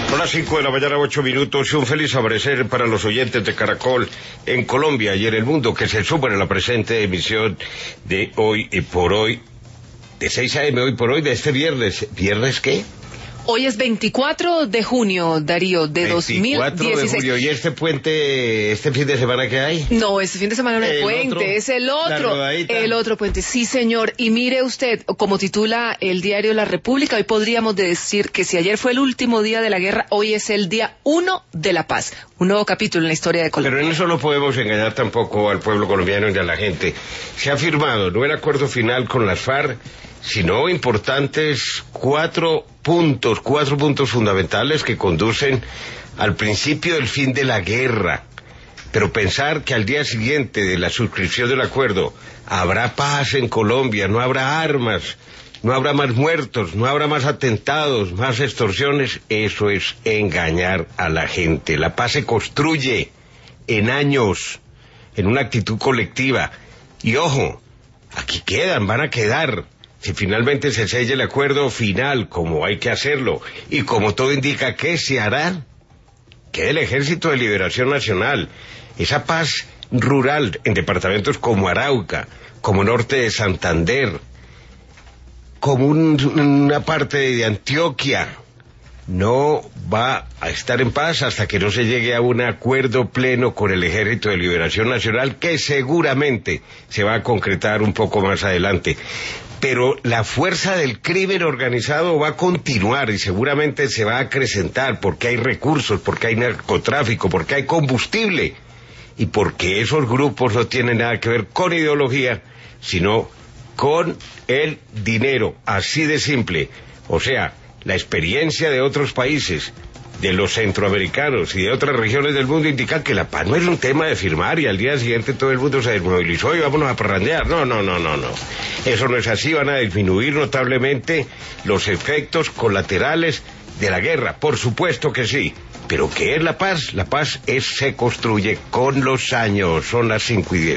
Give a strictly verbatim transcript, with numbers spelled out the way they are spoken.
Son las cinco de la mañana, ocho minutos, y un feliz amanecer para los oyentes de Caracol en Colombia y en el mundo que se suman a la presente emisión de Hoy y por Hoy, de seis a eme, Hoy por Hoy, de este viernes. ¿Viernes qué? Hoy es veinticuatro de junio, Darío, de dos mil dieciséis. veinticuatro de junio. ¿Y este puente, este fin de semana qué hay? No, este fin de semana no hay puente, otro, es el otro, el otro puente. Sí, señor. Y mire usted, como titula el diario La República, hoy podríamos decir que si ayer fue el último día de la guerra, hoy es el día uno de la paz. Un nuevo capítulo en la historia de Colombia. Pero en eso no podemos engañar tampoco al pueblo colombiano y a la gente. Se ha firmado no el acuerdo final con las FARC, sino importantes cuatro puntos, cuatro puntos fundamentales que conducen al principio del fin de la guerra. Pero pensar que al día siguiente de la suscripción del acuerdo habrá paz en Colombia, no habrá armas, no habrá más muertos, no habrá más atentados, más extorsiones, eso es engañar a la gente. La paz se construye en años, en una actitud colectiva. Y ojo, aquí quedan, van a quedar. Si finalmente se sella el acuerdo final, como hay que hacerlo, y como todo indica que se hará, que el Ejército de Liberación Nacional, esa paz rural en departamentos como Arauca, como norte de Santander, como un, una parte de Antioquia, no va a estar en paz hasta que no se llegue a un acuerdo pleno con el Ejército de Liberación Nacional, que seguramente se va a concretar un poco más adelante. Pero la fuerza del crimen organizado va a continuar y seguramente se va a acrecentar porque hay recursos, porque hay narcotráfico, porque hay combustible y porque esos grupos no tienen nada que ver con ideología, sino con el dinero, así de simple. O sea, la experiencia de otros países, de los centroamericanos y de otras regiones del mundo indican que la paz no es un tema de firmar y al día siguiente todo el mundo se desmovilizó y vámonos a parrandear. No, no, no, no, no. Eso no es así, van a disminuir notablemente los efectos colaterales de la guerra, por supuesto que sí. Pero ¿qué es la paz? La paz es, se construye con los años. Son las cinco y diez.